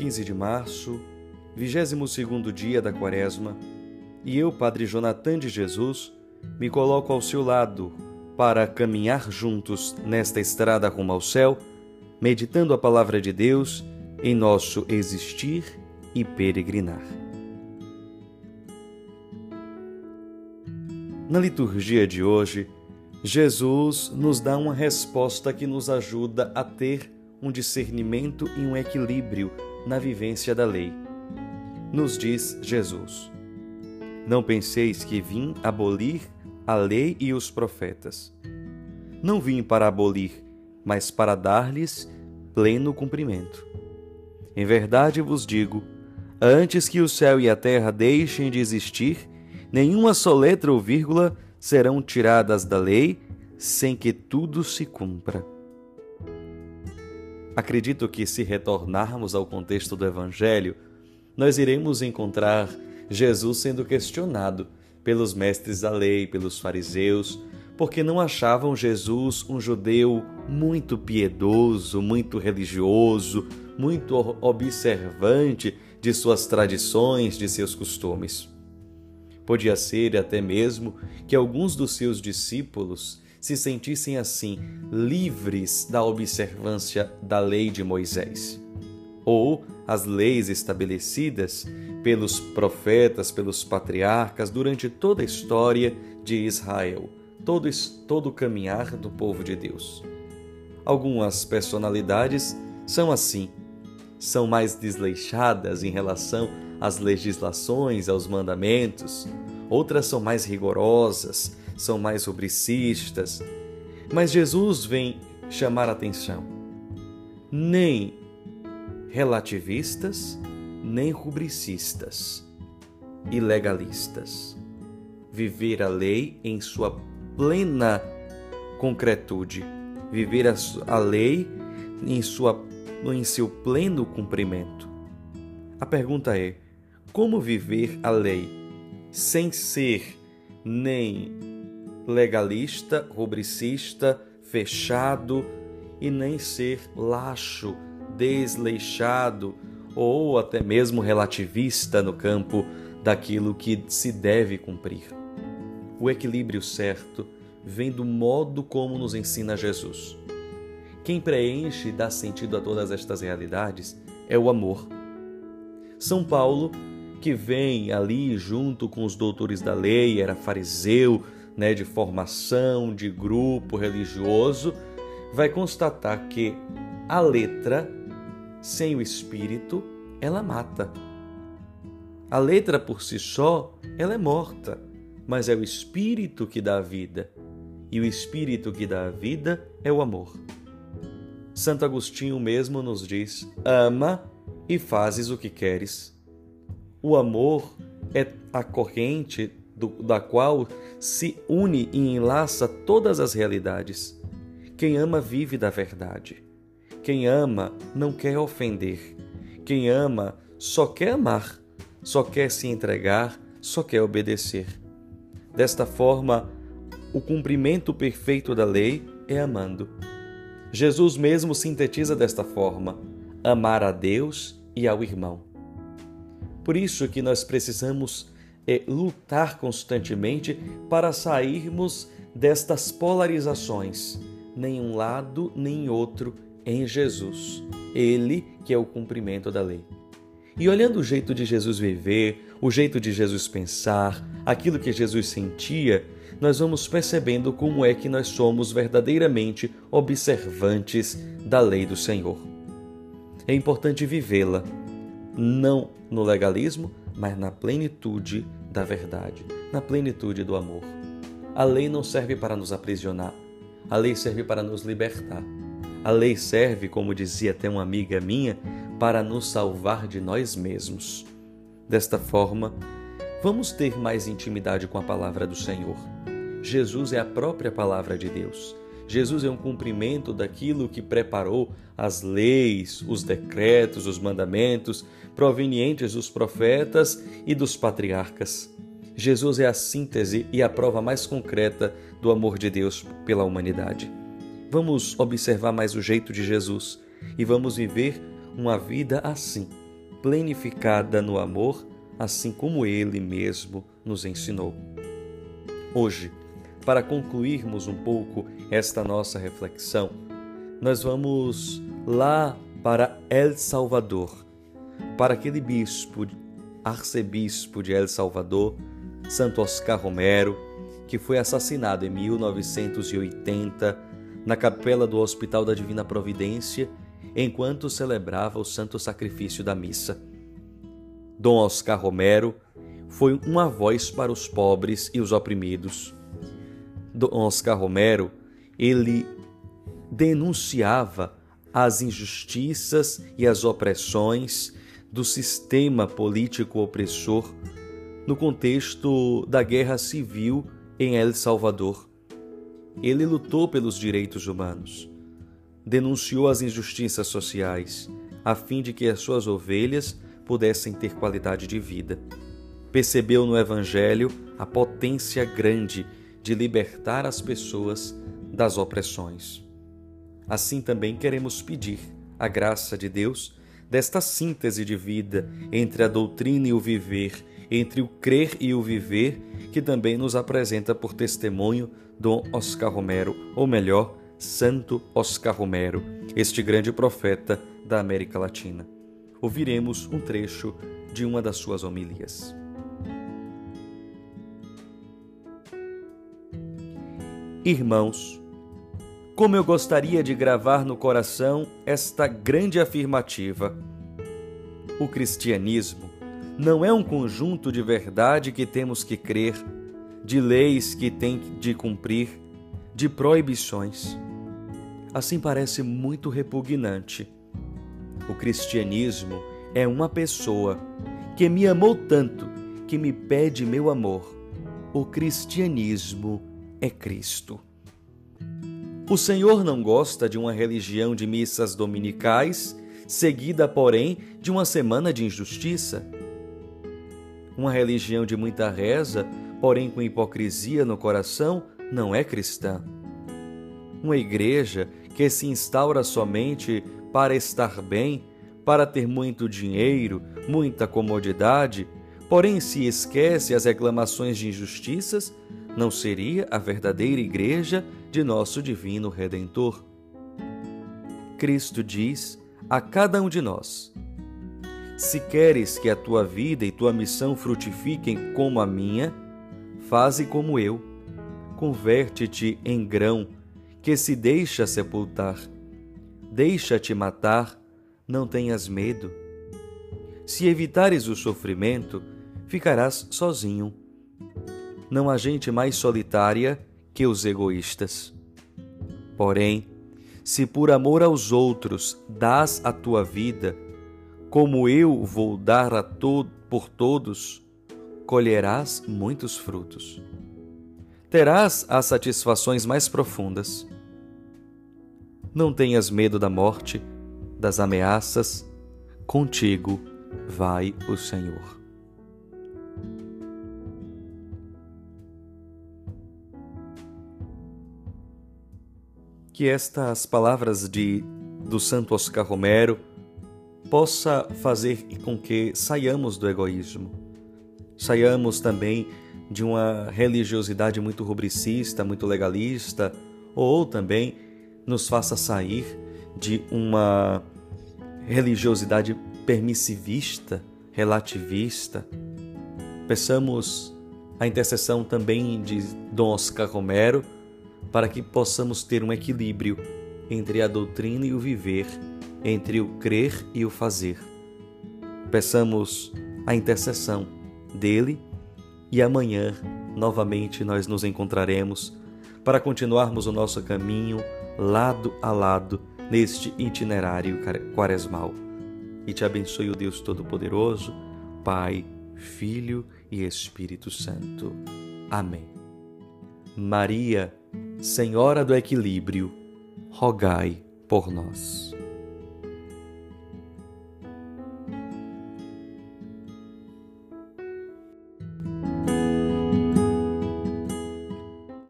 15 de março, 22º dia da Quaresma, e eu, Padre Jonathan de Jesus, me coloco ao seu lado para caminhar juntos nesta estrada rumo ao céu, meditando a palavra de Deus em nosso existir e peregrinar. Na liturgia de hoje, Jesus nos dá uma resposta que nos ajuda a ter um discernimento e um equilíbrio na vivência da lei. Nos diz Jesus: não penseis que vim abolir a lei e os profetas. Não vim para abolir, mas para dar-lhes pleno cumprimento. Em verdade vos digo, antes que o céu e a terra deixem de existir, nenhuma só letra ou vírgula serão tiradas da lei, sem que tudo se cumpra. Acredito que, se retornarmos ao contexto do Evangelho, nós iremos encontrar Jesus sendo questionado pelos mestres da lei, pelos fariseus, porque não achavam Jesus um judeu muito piedoso, muito religioso, muito observante de suas tradições, de seus costumes. Podia ser até mesmo que alguns dos seus discípulos se sentissem assim, livres da observância da lei de Moisés, ou as leis estabelecidas pelos profetas, pelos patriarcas durante toda a história de Israel, todo o caminhar do povo de Deus. Algumas personalidades são assim, são mais desleixadas em relação às legislações, aos mandamentos. Outras são mais rigorosas, são mais rubricistas. Mas Jesus vem chamar a atenção. Nem relativistas, nem rubricistas e legalistas. Viver a lei em sua plena concretude. Viver a lei em seu pleno cumprimento. A pergunta é: como viver a lei sem ser nem legalista, rubricista, fechado e nem ser laxo, desleixado ou até mesmo relativista no campo daquilo que se deve cumprir? O equilíbrio certo vem do modo como nos ensina Jesus. Quem preenche e dá sentido a todas estas realidades é o amor. São Paulo, que vem ali junto com os doutores da lei, era fariseu, de formação, de grupo religioso, vai constatar que a letra, sem o espírito, ela mata. A letra por si só, ela é morta, mas é o espírito que dá a vida. E o espírito que dá a vida é o amor. Santo Agostinho mesmo nos diz: ama e fazes o que queres. O amor é a corrente da qual se une e enlaça todas as realidades. Quem ama vive da verdade. Quem ama não quer ofender. Quem ama só quer amar, só quer se entregar, só quer obedecer. Desta forma, o cumprimento perfeito da lei é amando. Jesus mesmo sintetiza desta forma: amar a Deus e ao irmão. Por isso que nós precisamos lutar constantemente para sairmos destas polarizações, nem um lado nem outro, em Jesus. Ele que é o cumprimento da lei. E olhando o jeito de Jesus viver, o jeito de Jesus pensar, aquilo que Jesus sentia, nós vamos percebendo como é que nós somos verdadeiramente observantes da lei do Senhor. É importante vivê-la, não no legalismo, mas na plenitude da verdade, na plenitude do amor. A lei não serve para nos aprisionar, a lei serve para nos libertar. A lei serve, como dizia até uma amiga minha, para nos salvar de nós mesmos. Desta forma, vamos ter mais intimidade com a palavra do Senhor. Jesus é a própria palavra de Deus. Jesus é um cumprimento daquilo que preparou as leis, os decretos, os mandamentos provenientes dos profetas e dos patriarcas. Jesus é a síntese e a prova mais concreta do amor de Deus pela humanidade. Vamos observar mais o jeito de Jesus e vamos viver uma vida assim, plenificada no amor, assim como Ele mesmo nos ensinou. Hoje, para concluirmos um pouco esta nossa reflexão, nós vamos lá para El Salvador, para aquele arcebispo de El Salvador, Santo Oscar Romero, que foi assassinado em 1980 na capela do Hospital da Divina Providência, enquanto celebrava o Santo Sacrifício da Missa. Dom Oscar Romero foi uma voz para os pobres e os oprimidos. Dom Oscar Romero, ele denunciava as injustiças e as opressões do sistema político opressor no contexto da guerra civil em El Salvador. Ele lutou pelos direitos humanos, denunciou as injustiças sociais, a fim de que as suas ovelhas pudessem ter qualidade de vida. Percebeu no Evangelho a potência grande de libertar as pessoas das opressões. Assim também queremos pedir a graça de Deus desta síntese de vida entre a doutrina e o viver, entre o crer e o viver, que também nos apresenta por testemunho Dom Oscar Romero, ou melhor, Santo Oscar Romero, este grande profeta da América Latina. Ouviremos um trecho de uma das suas homilias. Irmãos, como eu gostaria de gravar no coração esta grande afirmativa: o cristianismo não é um conjunto de verdade que temos que crer, de leis que tem de cumprir, de proibições. Assim parece muito repugnante. O cristianismo é uma pessoa que me amou tanto que me pede meu amor. O cristianismo é Cristo. O Senhor não gosta de uma religião de missas dominicais, seguida, porém, de uma semana de injustiça. Uma religião de muita reza, porém com hipocrisia no coração, não é cristã. Uma igreja que se instaura somente para estar bem, para ter muito dinheiro, muita comodidade, porém se esquece as reclamações de injustiças, não seria a verdadeira igreja de nosso divino Redentor. Cristo diz a cada um de nós: se queres que a tua vida e tua missão frutifiquem como a minha, faze como eu. Converte-te em grão que se deixa sepultar. Deixa-te matar, não tenhas medo. Se evitares o sofrimento, ficarás sozinho. Não há gente mais solitária que os egoístas. Porém, se por amor aos outros dás a tua vida, como eu vou dar por todos, colherás muitos frutos. Terás as satisfações mais profundas. Não tenhas medo da morte, das ameaças, contigo vai o Senhor. Que estas palavras do Santo Oscar Romero possa fazer com que saiamos do egoísmo, saiamos também de uma religiosidade muito rubricista, muito legalista, ou também nos faça sair de uma religiosidade permissivista, relativista. Peçamos a intercessão também de Dom Oscar Romero para que possamos ter um equilíbrio entre a doutrina e o viver, entre o crer e o fazer. Peçamos a intercessão dele e amanhã novamente nós nos encontraremos para continuarmos o nosso caminho lado a lado neste itinerário quaresmal. E te abençoe o Deus Todo-Poderoso, Pai, Filho e Espírito Santo. Amém. Maria, Senhora do Equilíbrio, rogai por nós.